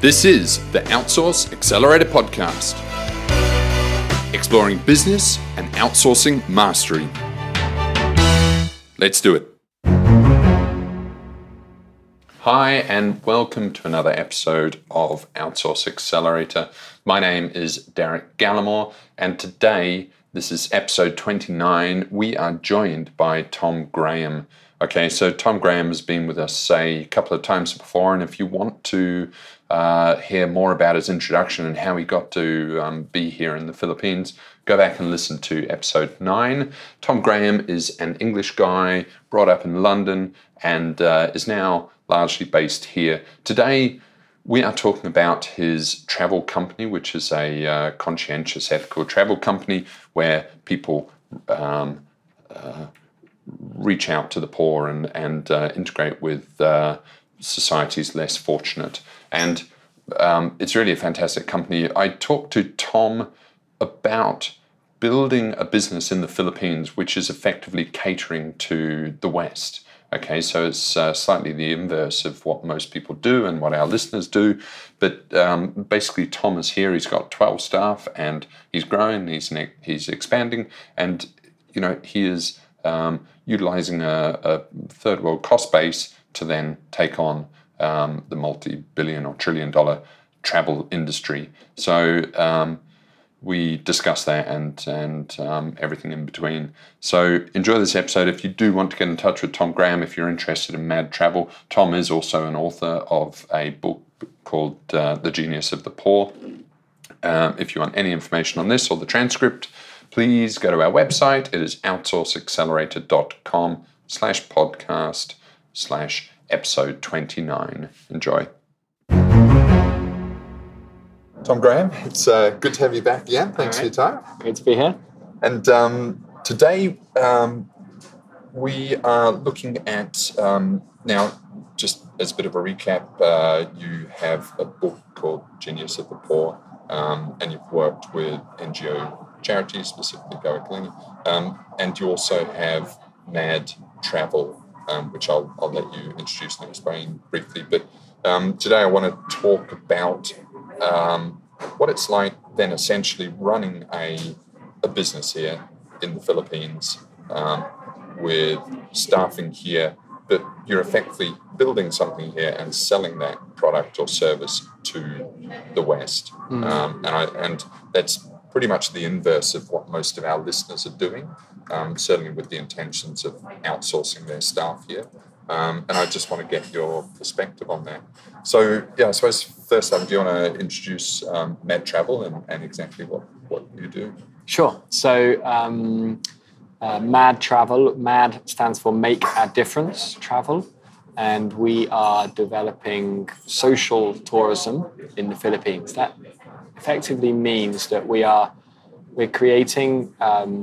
This is the Outsource Accelerator Podcast, exploring business and outsourcing mastery. Let's do it. Hi, and welcome to another episode of Outsource Accelerator. My name is Derek Gallimore, and today, this is episode 29, we are joined by Tom Graham. Okay, so Tom Graham has been with us, a couple of times before, and if you want to hear more about his introduction and how he got to be here in the Philippines, go back and listen to episode 9. Tom Graham is an English guy, brought up in London, and is now largely based here. Today, we are talking about his travel company, which is a conscientious, ethical travel company where people reach out to the poor and integrate with society's less fortunate. And it's really a fantastic company. I talked to Tom about building a business in the Philippines, which is effectively catering to the West. Okay, so it's slightly the inverse of what most people do and what our listeners do. But basically, Tom is here. He's got 12 staff, and he's growing. He's expanding, and he is utilizing a third world cost base to then take on the multi-billion or trillion-dollar travel industry. So we discuss that and everything in between. So enjoy this episode. If you do want to get in touch with Tom Graham, if you're interested in mad travel, Tom is also an author of a book called The Genius of the Poor. If you want any information on this or the transcript, please go to our website. It is outsourceaccelerator.com/podcast/episode 29. Enjoy. Tom Graham, it's good to have you back again. Thanks for your time. Great to be here. And today we are looking at, now just as a bit of a recap, you have a book called Genius of the Poor, and you've worked with NGO charities, specifically Go Kalinga, and you also have Mad Travel, which I'll let you introduce and explain briefly. But today I want to talk about what it's like then essentially running a business here in the Philippines with staffing here, but you're effectively building something here and selling that product or service to the West. And that's pretty much the inverse of what most of our listeners are doing, certainly with the intentions of outsourcing their staff here. And I just want to get your perspective on that. So, I suppose first up, do you want to introduce Mad Travel and exactly what you do? Sure. So, Mad Travel, Mad stands for Make a Difference Travel, and we are developing social tourism in the Philippines. That effectively means that we're creating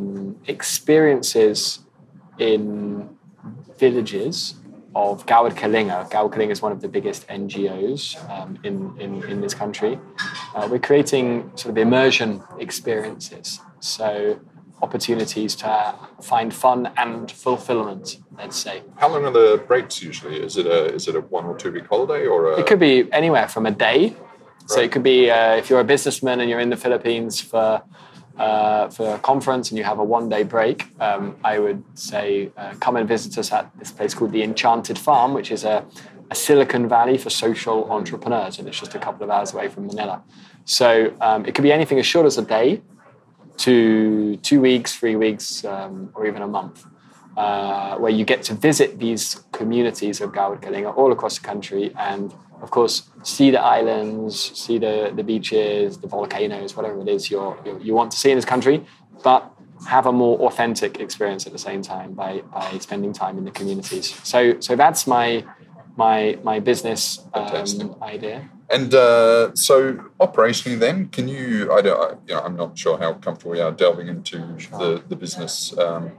experiences in villages of Gawad Kalinga. Gawad Kalinga is one of the biggest NGOs in this country. We're creating sort of immersion experiences, so opportunities to find fun and fulfillment, let's say. How long are the breaks usually? Is it a 1 or 2 week holiday, or It could be anywhere from a day. So it could be if you're a businessman and you're in the Philippines for a conference and you have a 1-day break, I would say come and visit us at this place called the Enchanted Farm, which is a Silicon Valley for social entrepreneurs, and it's just a couple of hours away from Manila. So it could be anything as short as a day to 2 weeks, 3 weeks, or even a month, where you get to visit these communities of Gawad Kalinga all across the country and, of course, see the islands, see the beaches, the volcanoes, whatever it is you want to see in this country, but have a more authentic experience at the same time by spending time in the communities. So that's my business idea. And so operationally, then, can you? I'm not sure how comfortable we are delving into the business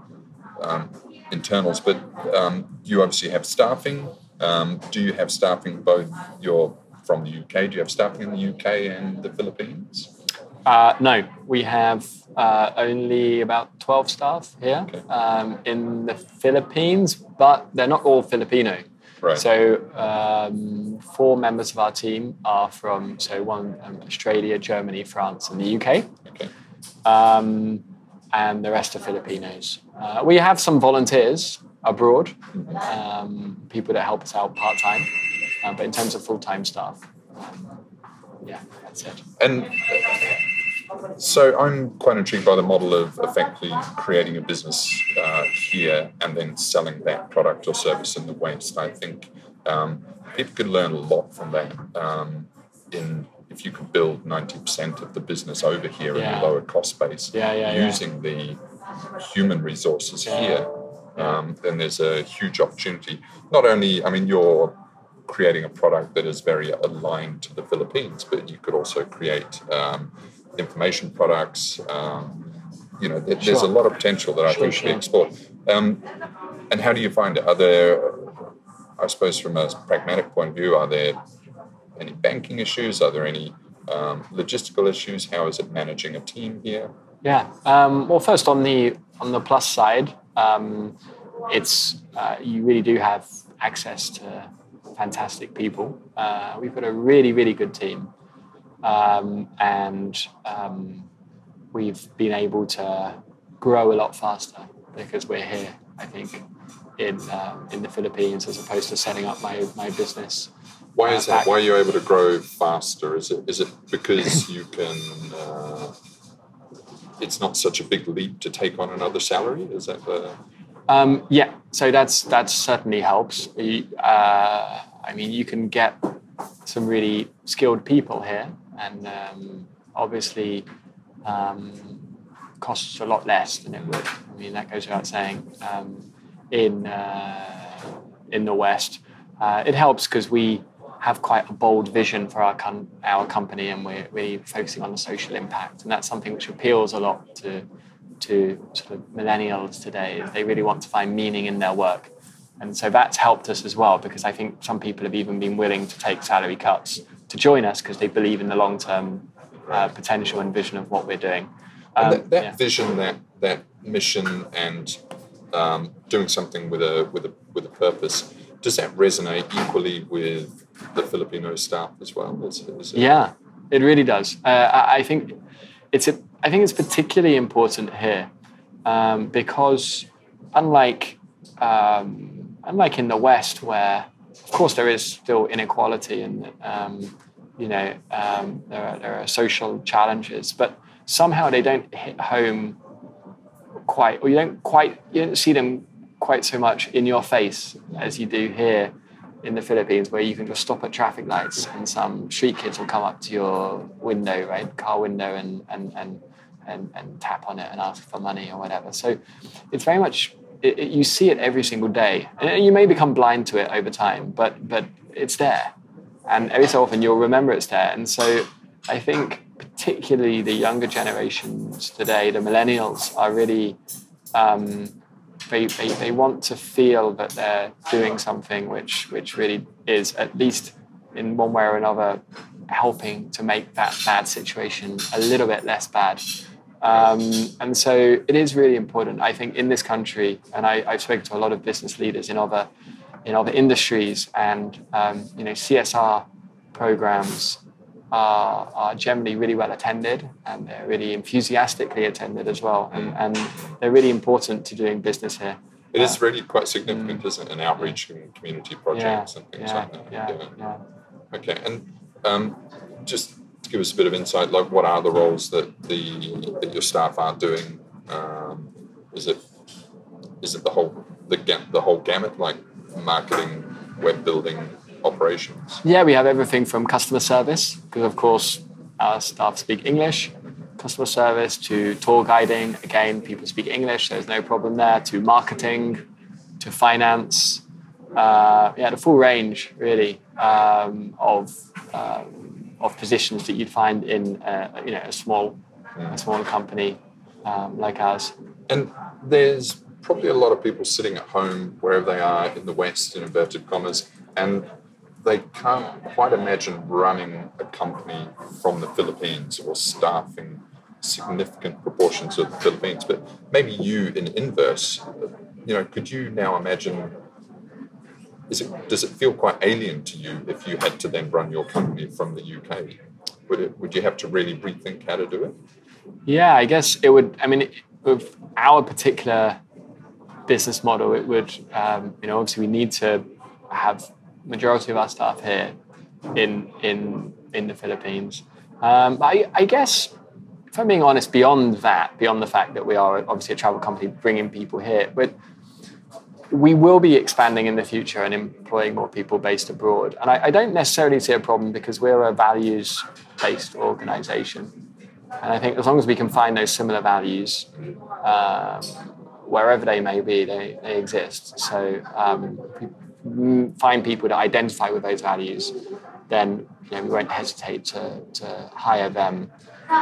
internals, but you obviously have staffing. Do you have staffing both? You're from the UK. Do you have staffing in the UK and the Philippines? No, we have only about 12 staff here in the Philippines, but they're not all Filipino. Right. So 4 members of our team are from, one Australia, Germany, France, and the UK. Okay. And the rest are Filipinos. We have some volunteers abroad, people that help us out part-time, but in terms of full-time staff, that's it. And so I'm quite intrigued by the model of effectively creating a business here and then selling that product or service in the West. I think people could learn a lot from that if you could build 90% of the business over here in a lower cost base using the human resources here, then there's a huge opportunity. Not only, you're creating a product that is very aligned to the Philippines, but you could also create information products. There's a lot of potential that I think should be explored. And how do you find it? Are there, I suppose from a pragmatic point of view, are there any banking issues? Are there any logistical issues? How is it managing a team here? Yeah. Well, first on the plus side, it's you really do have access to fantastic people. We've got a really, really good team, and we've been able to grow a lot faster because we're here. I think in the Philippines, as opposed to setting up my business. Why is that? Why are you able to grow faster? Is it because you can? It's not such a big leap to take on another salary. Is that the? Yeah. So that certainly helps. You can get some really skilled people here, and obviously costs a lot less than it would. That goes without saying. In the West, it helps because we have quite a bold vision for our company, and we're really focusing on the social impact, and that's something which appeals a lot to sort of millennials today. They really want to find meaning in their work, and so that's helped us as well, because I think some people have even been willing to take salary cuts to join us because they believe in the long-term potential and vision of what we're doing. And that vision, that mission, and doing something with a purpose, does that resonate equally with the Filipino staff as well? Is it? Yeah, it really does. I think it's particularly important here because unlike in the West, where of course there is still inequality and there are social challenges, but somehow they don't hit home quite, or you don't see them quite so much in your face as you do here in the Philippines, where you can just stop at traffic lights and some street kids will come up to your window, right, car window, and tap on it and ask for money or whatever. So it's very much, you see it every single day. And you may become blind to it over time, but it's there. And every so often you'll remember it's there. And so I think particularly the younger generations today, the millennials, are really, they want to feel that they're doing something which really is, at least in one way or another, helping to make that bad situation a little bit less bad. And so it is really important, I think, in this country, and I've spoken to a lot of business leaders in other industries, and CSR programs are generally really well attended, and they're really enthusiastically attended as well, and they're really important to doing business here. It is really quite significant, isn't it, in outreach and community projects and things like that. Yeah. Okay, and just to give us a bit of insight, like what are the roles that your staff are doing? Is it the whole gamut, like marketing, web building, operations? Yeah, we have everything from customer service, because of course our staff speak English, customer service, to tour guiding. Again, people speak English, there's no problem there, to marketing, to finance. The full range really of positions that you'd find in a small company like ours. And there's probably a lot of people sitting at home, wherever they are in the West, in inverted commas, and they can't quite imagine running a company from the Philippines or staffing significant proportions of the Philippines. But maybe you, in inverse, could you now imagine does it feel quite alien to you if you had to then run your company from the UK? Would you have to really rethink how to do it? Yeah, I guess it would. I mean, with our particular business model, it would, obviously we need to have majority of our staff here in the Philippines. I guess, if I'm being honest, beyond the fact that we are obviously a travel company bringing people here, but we will be expanding in the future and employing more people based abroad. And I don't necessarily see a problem because we're a values-based organization. And I think as long as we can find those similar values, wherever they may be, they exist. So if we find people that identify with those values, then we won't hesitate to hire them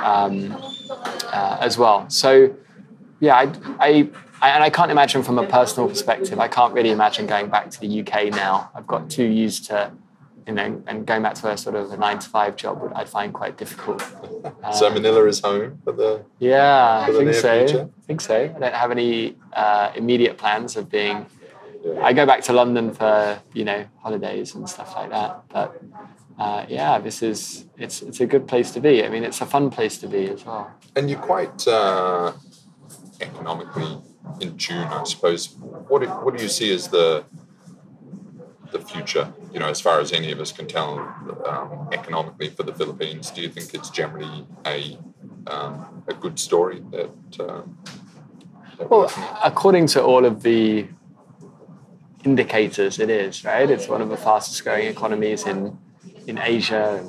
as well. So yeah, I can't imagine from a personal perspective, I can't really imagine going back to the UK now. I've got too used to, and going back to a sort of a 9-to-5 job, I'd find quite difficult. So Manila is home for the I think so. future? I think so. I don't have any immediate plans of being. I go back to London for holidays and stuff like that. But it's a good place to be. I mean, it's a fun place to be as well. And you're quite economically in tune, I suppose. What do you see as the future? As far as any of us can tell, economically for the Philippines, do you think it's generally a good story that well, according to all of the indicators, it is, right? It's one of the fastest growing economies in Asia.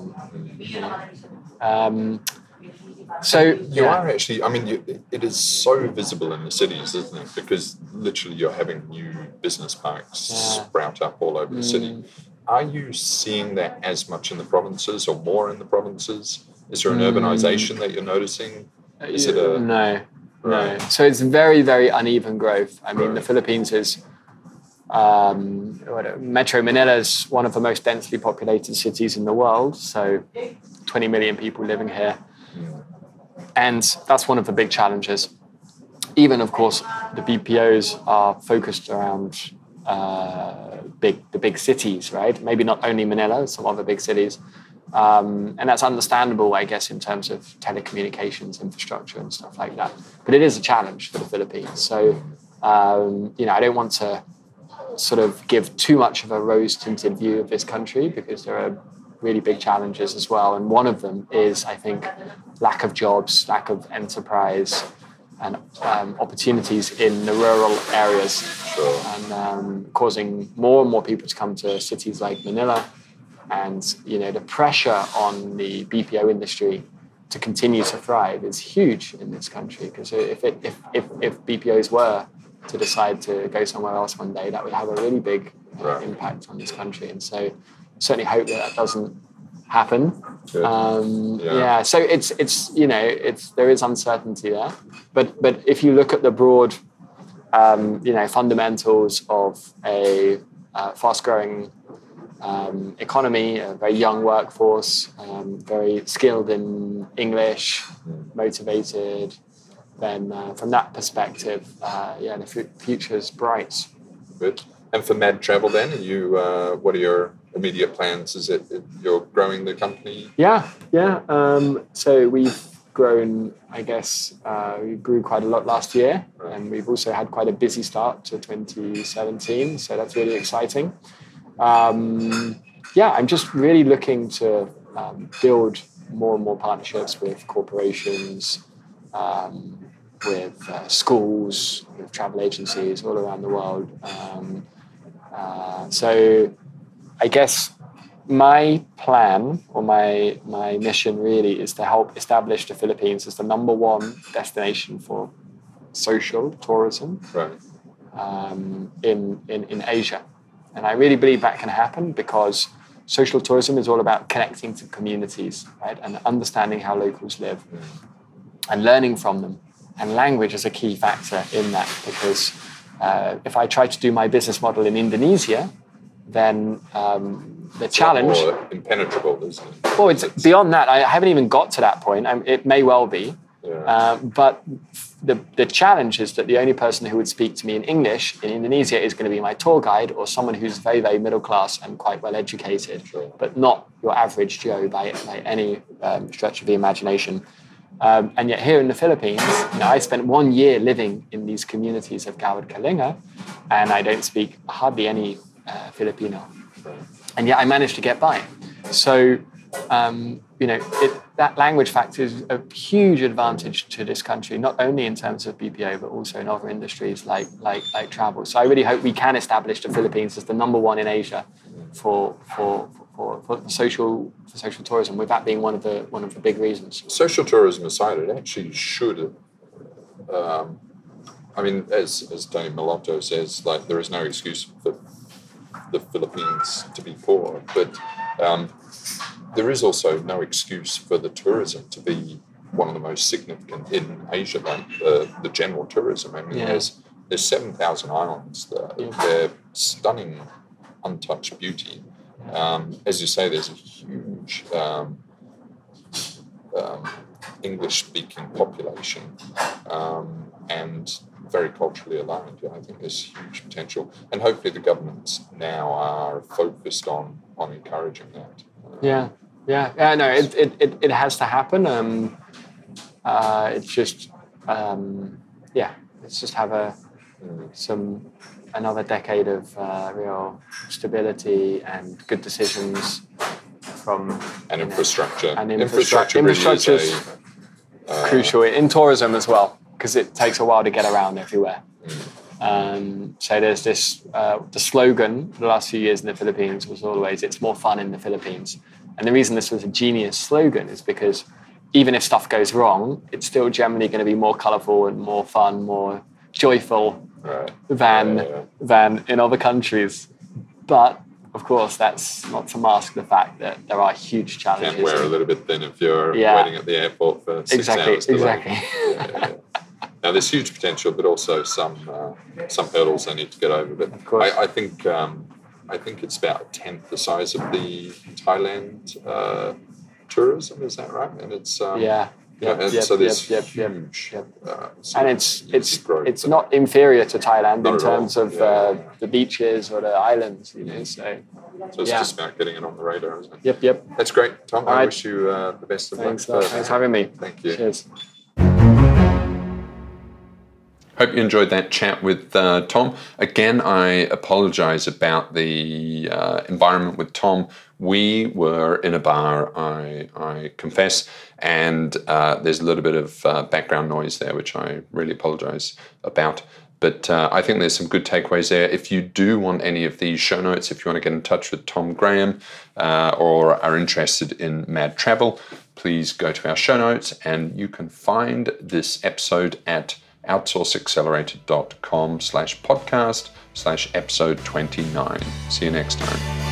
So you are actually, I mean, it is so visible in the cities, isn't it? Because literally you're having new business parks sprout up all over the city. Are you seeing that as much in the provinces or more in the provinces? Is there an urbanization that you're noticing? Is it a... No. So it's very, very uneven growth. I mean, the Philippines is... Metro Manila is one of the most densely populated cities in the world. So 20 million people living here. And that's one of the big challenges. Even, of course, the BPOs are focused around the big cities, right? Maybe not only Manila, some other big cities. And that's understandable, I guess, in terms of telecommunications infrastructure and stuff like that. But it is a challenge for the Philippines. So, I don't want to sort of give too much of a rose-tinted view of this country because there are really big challenges as well. And one of them is, I think, lack of jobs, lack of enterprise and opportunities in the rural areas. Sure. And causing more and more people to come to cities like Manila. And, the pressure on the BPO industry to continue to thrive is huge in this country. Because if BPOs were to decide to go somewhere else one day, that would have a really big impact on this country. And so certainly hope that doesn't happen. So it's there is uncertainty there. But if you look at the broad fundamentals of a fast-growing economy, a very young workforce, very skilled in English, motivated, then from that perspective, the future is bright. Good. And for Mad Travel then, what are your immediate plans? Is it you're growing the company? Yeah. So we've grown, I guess, we grew quite a lot last year, and we've also had quite a busy start to 2017. So that's really exciting. I'm just really looking to build more and more partnerships with corporations, with schools, with travel agencies all around the world. So I guess my plan or my mission really is to help establish the Philippines as the number one destination for social tourism in Asia. And I really believe that can happen because social tourism is all about connecting to communities, right? And understanding how locals live and learning from them. And language is a key factor in that because if I try to do my business model in Indonesia, then the challenge... more impenetrable, isn't it? Well, it's beyond that. I haven't even got to that point. It may well be. Yeah. But the challenge is that the only person who would speak to me in English in Indonesia is going to be my tour guide or someone who's very, very middle class and quite well educated, but not your average Joe by any stretch of the imagination. And yet here in the Philippines, I spent 1 year living in these communities of Gawad Kalinga, and I don't speak hardly any Filipino. And yet I managed to get by. So, that language factor is a huge advantage to this country, not only in terms of BPO, but also in other industries like travel. So I really hope we can establish the Philippines as the number one in Asia for social tourism, with that being one of the big reasons. Social tourism aside, it actually should. As Tony Milotto says, there is no excuse for the Philippines to be poor, but there is also no excuse for the tourism to be one of the most significant in Asia, the general tourism. There's 7,000 islands there. Yeah. They're stunning, untouched beauty. As you say, there's a huge English-speaking population and very culturally aligned. I think there's huge potential, and hopefully the governments now are focused on encouraging that. No, it has to happen. It's just let's just have another decade of real stability and good decisions from infrastructure. Infrastructure is crucial in tourism as well, because it takes a while to get around everywhere. So there's this, the slogan for the last few years in the Philippines was always, it's more fun in the Philippines. And the reason this was a genius slogan is because even if stuff goes wrong, it's still generally going to be more colourful and more fun, more joyful than in other countries. But of course, that's not to mask the fact that there are huge challenges. Can wear a little bit thin if you're waiting at the airport for 6 hours. Exactly. Now, there's huge potential, but also some hurdles they need to get over. But of course. I think it's about a tenth the size of the Thailand tourism. Is that right? And it's so there's huge. And it's not inferior to Thailand in terms of the beaches or the islands. So it's just about getting it on the radar, isn't it? Yep. That's great, Tom. I wish you the best of luck. Thanks for having me. Thank you. Cheers. Hope you enjoyed that chat with Tom. Again, I apologize about the environment with Tom. We were in a bar, I confess, and there's a little bit of background noise there, which I really apologize about. But I think there's some good takeaways there. If you do want any of these show notes, if you want to get in touch with Tom Graham or are interested in Mad Travel, please go to our show notes, and you can find this episode at outsourceaccelerator.com/podcast/episode 29. See you next time.